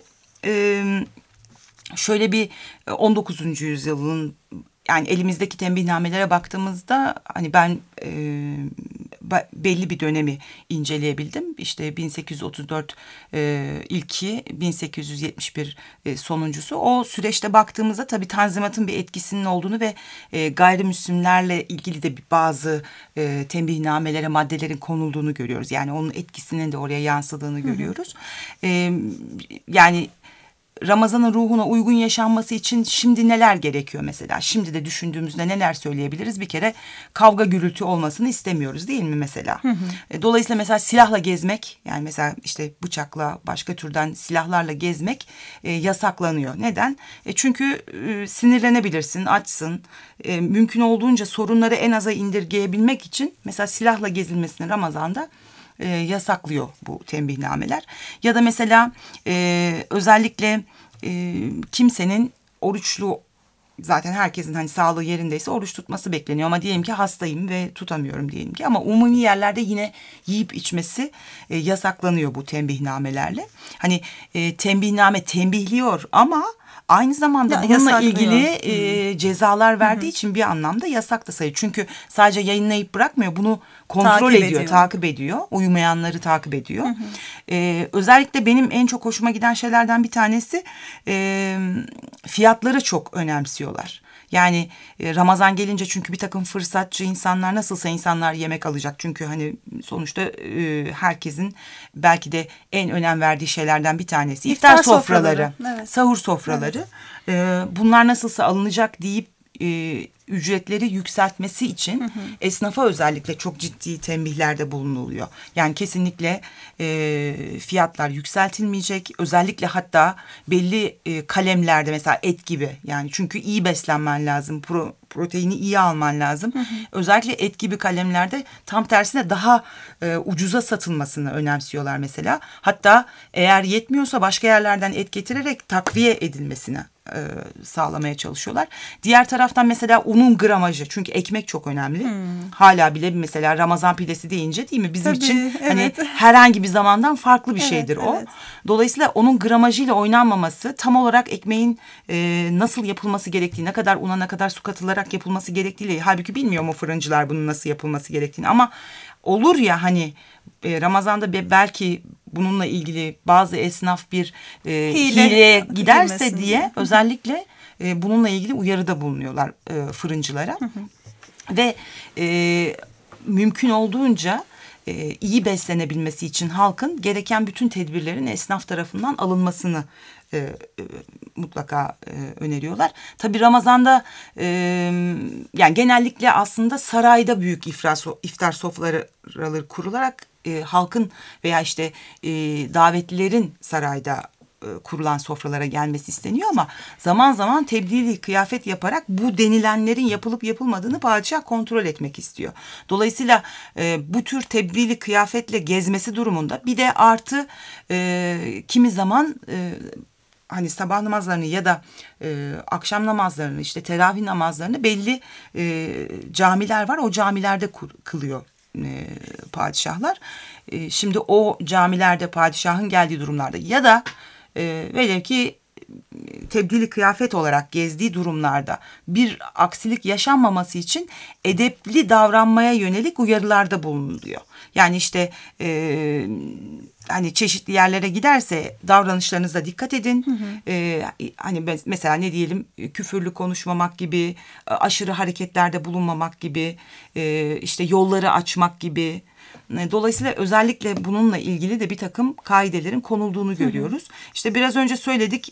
şöyle bir 19. yüzyılın yani elimizdeki tembihnamelere baktığımızda hani ben belli bir dönemi inceleyebildim. İşte 1834 ilki, 1871 sonuncusu. O süreçte baktığımızda tabii Tanzimat'ın bir etkisinin olduğunu ve gayrimüslimlerle ilgili de bazı tembihnamelere maddelerin konulduğunu görüyoruz. Yani onun etkisinin de oraya yansıdığını görüyoruz. Yani Ramazan'ın ruhuna uygun yaşanması için şimdi neler gerekiyor mesela? Şimdi de düşündüğümüzde neler söyleyebiliriz? Bir kere kavga gürültü olmasını istemiyoruz değil mi mesela? Dolayısıyla mesela silahla gezmek, yani mesela işte bıçakla başka türden silahlarla gezmek yasaklanıyor. Neden? Çünkü sinirlenebilirsin, açsın. Mümkün olduğunca sorunları en aza indirgeyebilmek için mesela silahla gezilmesini Ramazan'da yasaklıyor bu tembihnameler. Ya da mesela özellikle kimsenin oruçlu, zaten herkesin hani sağlığı yerindeyse oruç tutması bekleniyor ama diyelim ki hastayım ve tutamıyorum diyelim ki, ama umumi yerlerde yine yiyip içmesi yasaklanıyor bu tembihnamelerle. Hani tembihname tembihliyor ama aynı zamanda bununla ilgili cezalar verdiği için bir anlamda yasak da sayılır. Çünkü sadece yayınlayıp bırakmıyor, bunu kontrol ediyor, takip ediyor. Uymayanları takip ediyor. Özellikle benim en çok hoşuma giden şeylerden bir tanesi fiyatları çok önemsiyorlar. Yani Ramazan gelince çünkü bir takım fırsatçı insanlar, nasılsa insanlar yemek alacak. Çünkü hani sonuçta herkesin belki de en önem verdiği şeylerden bir tanesi iftar sofraları, evet, sahur sofraları. Evet. Bunlar nasılsa alınacak deyip ücretleri yükseltmesi için esnafa özellikle çok ciddi tembihlerde bulunuluyor. Yani kesinlikle fiyatlar yükseltilmeyecek. Özellikle hatta belli kalemlerde mesela et gibi, yani çünkü iyi beslenmen lazım, proteini iyi alman lazım. Özellikle et gibi kalemlerde tam tersine daha ucuza satılmasını önemsiyorlar mesela. Hatta eğer yetmiyorsa başka yerlerden et getirerek takviye edilmesini sağlamaya çalışıyorlar. Diğer taraftan mesela unun gramajı, çünkü ekmek çok önemli. Hala bile mesela Ramazan pidesi deyince değil mi bizim için evet, hani herhangi bir zamandan farklı bir şeydir o. Evet. Dolayısıyla onun gramajıyla oynanmaması, tam olarak ekmeğin nasıl yapılması gerektiği, ne kadar una ne kadar su katılarak yapılması gerektiğiyle, halbuki bilmiyor mu fırıncılar bunun nasıl yapılması gerektiğini, ama olur ya hani Ramazan'da belki bununla ilgili bazı esnaf bir hileye giderse diye özellikle bununla ilgili uyarıda bulunuyorlar fırıncılara. Ve mümkün olduğunca iyi beslenebilmesi için halkın gereken bütün tedbirlerin esnaf tarafından alınmasını mutlaka öneriyorlar. Tabii Ramazan'da yani genellikle aslında sarayda büyük iftar sofraları kurularak halkın veya işte davetlilerin sarayda kurulan sofralara gelmesi isteniyor ama zaman zaman tebdili kıyafet yaparak bu denilenlerin yapılıp yapılmadığını padişah kontrol etmek istiyor. Dolayısıyla bu tür tebdili kıyafetle gezmesi durumunda bir de artı kimi zaman hani sabah namazlarını ya da akşam namazlarını işte teravih namazlarını belli camiler var. O camilerde kılıyor padişahlar. Şimdi o camilerde padişahın geldiği durumlarda ya da velev ki tebdili kıyafet olarak gezdiği durumlarda bir aksilik yaşanmaması için edepli davranmaya yönelik uyarılarda bulunuyor. Yani işte hani çeşitli yerlere giderse davranışlarınıza dikkat edin. Hani mesela ne diyelim küfürlü konuşmamak gibi, aşırı hareketlerde bulunmamak gibi, işte yolları açmak gibi. Dolayısıyla özellikle bununla ilgili de bir takım kaidelerin konulduğunu görüyoruz. İşte biraz önce söyledik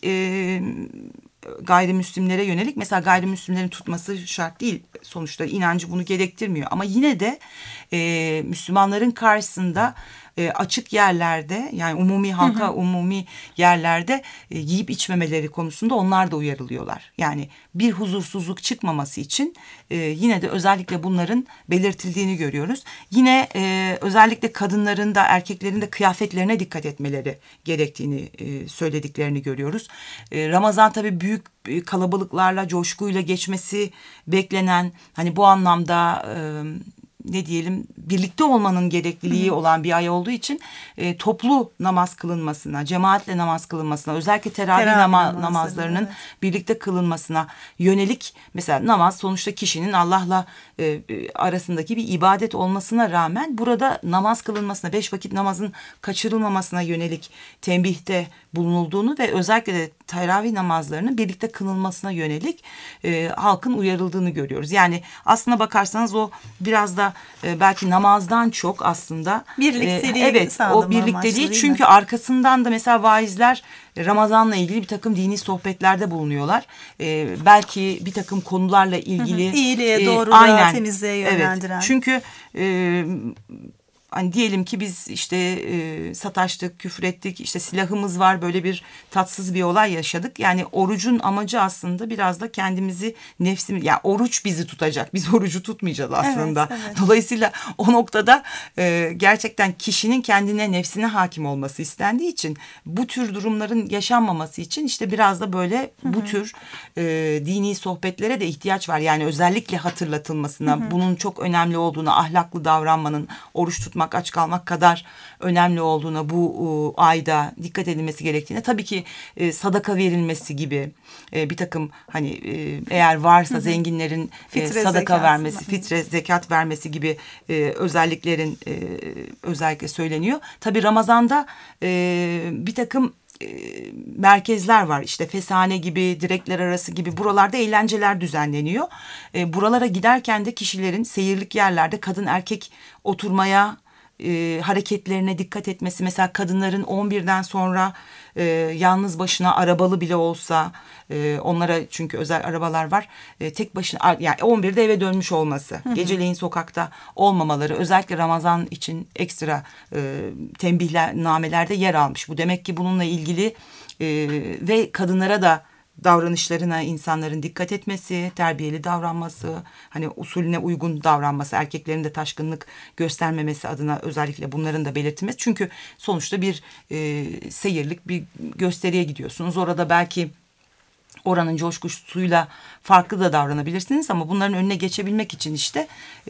gayrimüslimlere yönelik mesela gayrimüslimlerin tutması şart değil. Sonuçta inancı bunu gerektirmiyor ama yine de Müslümanların karşısında açık yerlerde yani umumi halka umumi yerlerde yiyip içmemeleri konusunda onlar da uyarılıyorlar. Yani bir huzursuzluk çıkmaması için yine de özellikle bunların belirtildiğini görüyoruz. Yine özellikle kadınların da erkeklerin de kıyafetlerine dikkat etmeleri gerektiğini söylediklerini görüyoruz. Ramazan tabii büyük kalabalıklarla coşkuyla geçmesi beklenen hani bu anlamda ne diyelim birlikte olmanın gerekliliği olan bir ay olduğu için toplu namaz kılınmasına, cemaatle namaz kılınmasına, özellikle teravih namazlarının birlikte kılınmasına yönelik mesela namaz sonuçta kişinin Allah'la arasındaki bir ibadet olmasına rağmen burada namaz kılınmasına, 5 vakit namazın kaçırılmamasına yönelik tembihte bulunulduğunu ve özellikle de teravih namazlarının birlikte kılınmasına yönelik halkın uyarıldığını görüyoruz. Yani aslına bakarsanız o biraz da belki namazdan çok aslında birlikteliği evet o birlikteliği çünkü arkasından da mesela vaizler Ramazan'la ilgili bir takım dini sohbetlerde bulunuyorlar. Belki bir takım konularla ilgili iyiliğe, doğruluğa, temizliğe yönlendiren. Evet. Çünkü hani diyelim ki biz işte sataştık, küfür ettik, işte silahımız var, böyle bir tatsız bir olay yaşadık. Yani orucun amacı aslında biraz da kendimizi, nefsimiz, yani oruç bizi tutacak. Biz orucu tutmayacağız aslında. Evet. Dolayısıyla o noktada gerçekten kişinin kendine, nefsine hakim olması istendiği için bu tür durumların yaşanmaması için işte biraz da böyle bu tür dini sohbetlere de ihtiyaç var. Yani özellikle hatırlatılmasına, bunun çok önemli olduğunu, ahlaklı davranmanın, oruç tutmak, aç kalmak kadar önemli olduğuna bu ayda dikkat edilmesi gerektiğine, tabii ki sadaka verilmesi gibi bir takım hani eğer varsa zenginlerin sadaka vermesi, fitre, zekat vermesi gibi özelliklerin özellikle söyleniyor. Tabii Ramazan'da bir takım merkezler var, işte Fesane gibi, direkler arası gibi, buralarda eğlenceler düzenleniyor. Buralara giderken de kişilerin seyirlik yerlerde kadın erkek oturmaya, hareketlerine dikkat etmesi. Mesela kadınların 11'den sonra yalnız başına arabalı bile olsa, onlara çünkü özel arabalar var, tek başına yani 11'de eve dönmüş olması, geceleyin sokakta olmamaları özellikle Ramazan için ekstra tembihnamelerde yer almış. Bu demek ki bununla ilgili ve kadınlara da davranışlarına insanların dikkat etmesi, terbiyeli davranması, hani usulüne uygun davranması, erkeklerin de taşkınlık göstermemesi adına özellikle bunların da belirtilmesi. Çünkü sonuçta bir seyirlik bir gösteriye gidiyorsunuz. Orada belki oranın coşkusuyla farklı da davranabilirsiniz ama bunların önüne geçebilmek için işte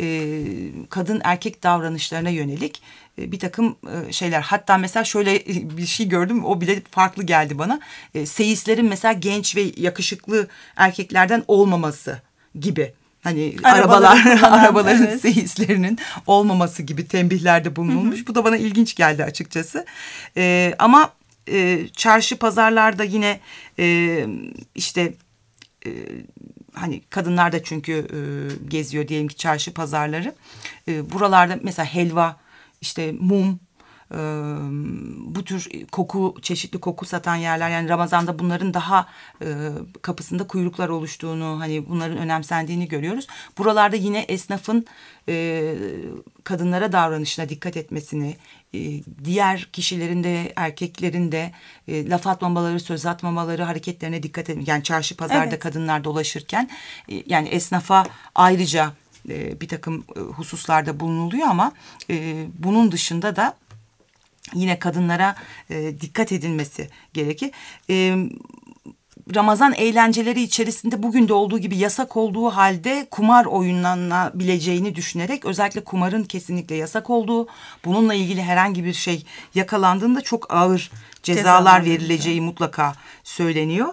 kadın erkek davranışlarına yönelik bir takım şeyler. Hatta mesela şöyle bir şey gördüm, o bile farklı geldi bana. Seyislerin mesela genç ve yakışıklı erkeklerden olmaması gibi. Hani arabaların seyislerinin olmaması gibi tembihlerde bulunulmuş. Bu da bana ilginç geldi açıkçası. Ama çarşı pazarlarda yine işte hani kadınlar da çünkü geziyor diyelim ki çarşı pazarları. Buralarda mesela helva, işte mum, bu tür çeşitli koku satan yerler, yani Ramazan'da bunların daha kapısında kuyruklar oluştuğunu, hani bunların önemsendiğini görüyoruz. Buralarda yine esnafın kadınlara davranışına dikkat etmesini, diğer kişilerin de erkeklerin de laf atmamaları, söz atmamaları, hareketlerine dikkat etmek. Yani çarşı pazarda kadınlar dolaşırken yani esnafa ayrıca bir takım hususlarda bulunuluyor ama bunun dışında da yine kadınlara dikkat edilmesi gerekir. Ramazan eğlenceleri içerisinde bugün de olduğu gibi yasak olduğu halde kumar oynanabileceğini düşünerek, özellikle kumarın kesinlikle yasak olduğu, bununla ilgili herhangi bir şey yakalandığında çok ağır cezalar verileceği mutlaka söyleniyor.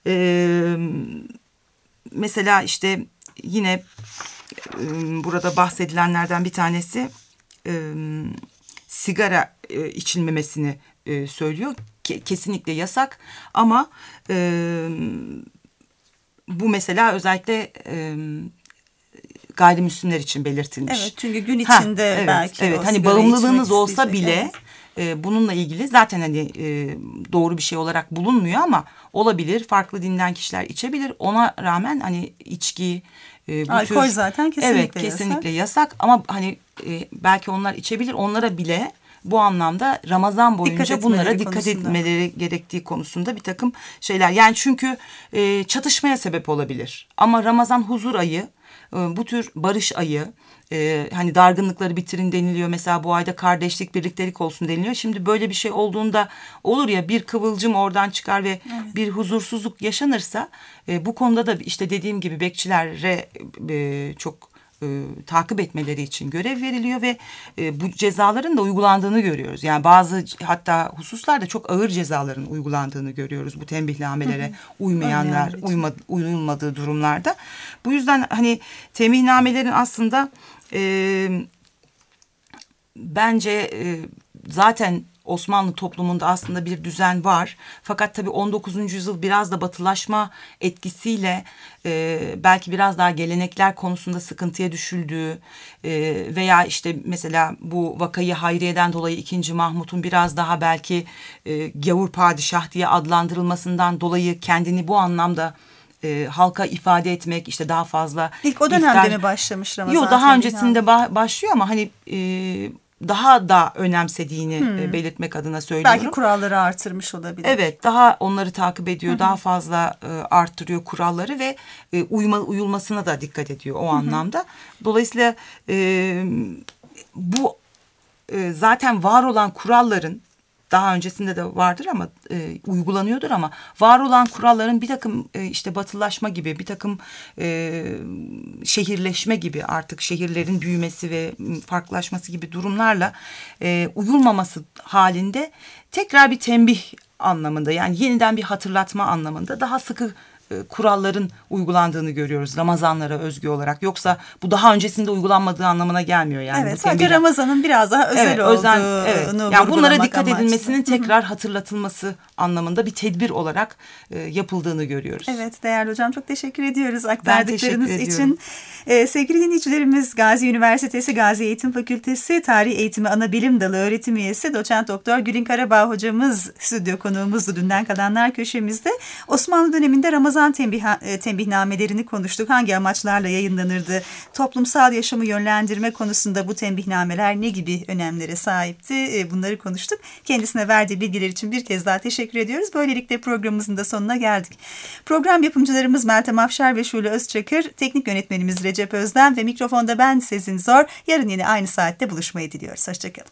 Mesela işte yine burada bahsedilenlerden bir tanesi sigara içilmemesini söylüyor. Kesinlikle yasak ama bu mesela özellikle gayrimüslimler için belirtilmiş. Evet, çünkü gün içinde belki evet, hani bağımlılığınız olsa bile bununla ilgili zaten hani doğru bir şey olarak bulunmuyor ama olabilir. Farklı dinden kişiler içebilir. Ona rağmen hani içki, alkol zaten kesinlikle kesinlikle yasak ama hani belki onlar içebilir. Onlara bile bu anlamda Ramazan boyunca bunlara dikkat etmeleri gerektiği konusunda bir takım şeyler. Yani çünkü çatışmaya sebep olabilir. Ama Ramazan huzur ayı, bu tür barış ayı, hani dargınlıkları bitirin deniliyor. Mesela bu ayda kardeşlik, birliktelik olsun deniliyor. Şimdi böyle bir şey olduğunda olur ya, bir kıvılcım oradan çıkar ve bir huzursuzluk yaşanırsa bu konuda da işte dediğim gibi bekçilere çok takip etmeleri için görev veriliyor ve bu cezaların da uygulandığını görüyoruz. Yani bazı hatta hususlarda çok ağır cezaların uygulandığını görüyoruz bu tembihnamelere uymayanlar, uyulmadığı durumlarda. Bu yüzden hani tembihnamelerin aslında bence zaten Osmanlı toplumunda aslında bir düzen var. Fakat tabii 19. yüzyıl biraz da batılaşma etkisiyle belki biraz daha gelenekler konusunda sıkıntıya düşüldüğü veya işte mesela bu vakayı Hayriye'den dolayı 2. Mahmut'un biraz daha belki gavur padişah diye adlandırılmasından dolayı kendini bu anlamda halka ifade etmek, işte daha fazla İlk o dönemde mi başlamış Ramazan? Yok, daha öncesinde başlıyor ama hani daha da önemsediğini belirtmek adına söylüyorum. Belki kuralları artırmış olabilir. Evet, daha onları takip ediyor, daha fazla arttırıyor kuralları ve uyulmasına da dikkat ediyor o anlamda. Dolayısıyla bu zaten var olan kuralların, daha öncesinde de vardır ama uygulanıyordur ama var olan kuralların bir takım işte batılaşma gibi, bir takım şehirleşme gibi, artık şehirlerin büyümesi ve farklılaşması gibi durumlarla uyulmaması halinde tekrar bir tembih anlamında, yani yeniden bir hatırlatma anlamında daha sıkı kuralların uygulandığını görüyoruz Ramazanlara özgü olarak. Yoksa bu daha öncesinde uygulanmadığı anlamına gelmiyor yani. Evet, sadece Ramazan'ın biraz daha özel olduğunu yani bunlara dikkat amaçlı edilmesinin tekrar hatırlatılması anlamında bir tedbir olarak yapıldığını görüyoruz. Evet, değerli hocam, çok teşekkür ediyoruz aktardıklarınız için. Sevgili dinleyicilerimiz, Gazi Üniversitesi Gazi Eğitim Fakültesi Tarih Eğitimi Anabilim Dalı öğretim üyesi Doçent Doktor Gülin Karabağ hocamız stüdyo konuğumuzdu Dünden Kalanlar köşemizde. Osmanlı döneminde Ramazan tembihnamelerini konuştuk. Hangi amaçlarla yayınlanırdı? Toplumsal yaşamı yönlendirme konusunda bu tembihnameler ne gibi önemlere sahipti? Bunları konuştuk. Kendisine verdiği bilgiler için bir kez daha teşekkür ediyoruz. Böylelikle programımızın da sonuna geldik. Program yapımcılarımız Meltem Afşar ve Şule Özçakır, teknik yönetmenimiz Recep Özden ve mikrofonda ben Sezin Zor. Yarın yine aynı saatte buluşmayı diliyoruz. Hoşçakalın.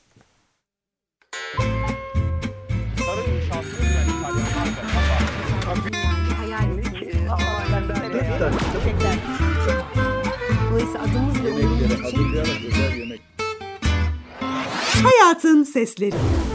Dolayısıyla adımız ve Yemeklere hazırlayarak özel yemek. Hayatın Sesleri.